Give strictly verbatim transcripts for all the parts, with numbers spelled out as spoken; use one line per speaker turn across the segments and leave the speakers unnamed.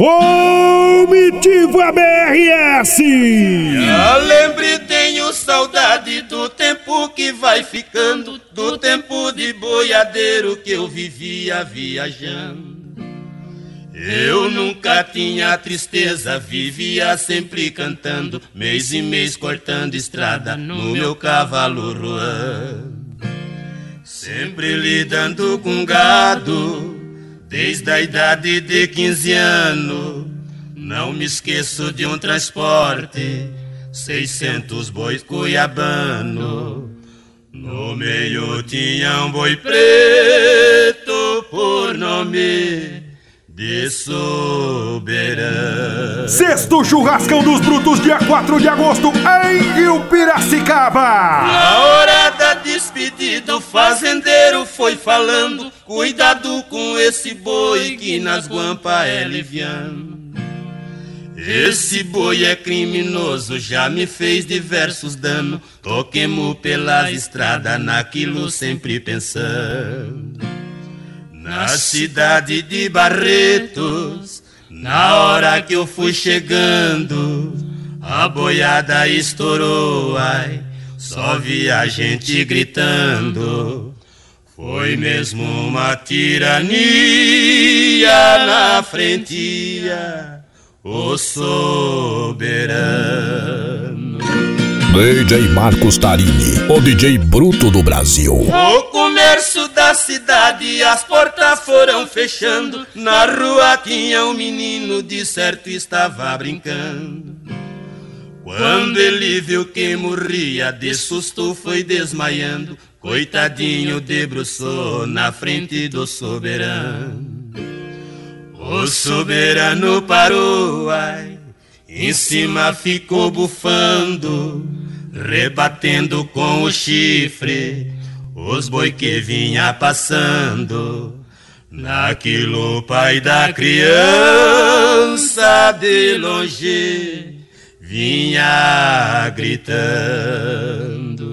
Comitiva B R S.
Eu lembro e tenho saudade do tempo que vai ficando, do tempo de boiadeiro que eu vivia viajando. Eu nunca tinha tristeza, vivia sempre cantando, mês e mês cortando estrada no meu cavalo roando. Sempre lidando com gado, desde a idade de quinze anos. Não me esqueço de um transporte, seiscentos bois cuiabano. No meio tinha um boi preto por nome de Soberano.
Sexto churrascão dos brutos, dia quatro de agosto, em Rio Piracicaba.
Na hora da despedida o fazendeiro foi falando: cuidado com esse boi que nas guampas é liviano. Esse boi é criminoso, já me fez diversos danos. Toquemo pela estrada, naquilo sempre pensando. Na cidade de Barretos, na hora que eu fui chegando, a boiada estourou, ai, só vi a gente gritando. Foi mesmo uma tirania na frentia, o soberano.
D J Marcos Tarini, o D J bruto do Brasil.
O comércio da cidade, as portas foram fechando. Na rua tinha um menino, de certo estava brincando. Quando ele viu que morria, de susto foi desmaiando. Coitadinho debruçou na frente do soberano. O soberano parou, ai, em cima ficou bufando, rebatendo com o chifre os boi que vinha passando. Naquilo o pai da criança de longe vinha gritando: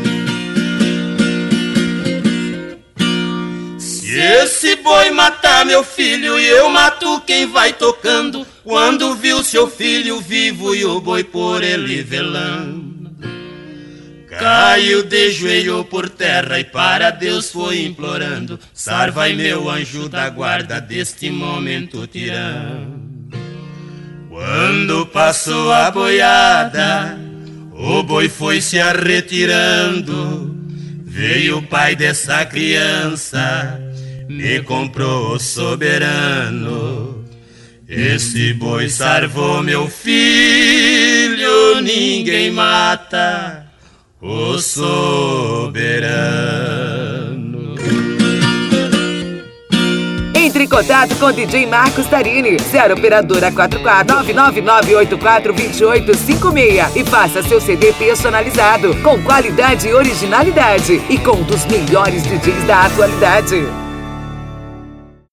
se esse boi matar meu filho, eu mato quem vai tocando. Quando viu seu filho vivo e o boi por ele velando, caiu de joelho por terra e para Deus foi implorando: salvai meu anjo da guarda deste momento tirando. Quando passou a boiada, o boi foi se arretirando. Veio o pai dessa criança, me comprou o soberano. Esse boi salvou meu filho, ninguém mata o soberano.
Entre em contato com o D J Marcos Tarini, zero operadora quatro quatro nove nove nove oito quatro dois oito cinco seis e faça seu C D personalizado, com qualidade e originalidade e com um dos melhores D Js da atualidade.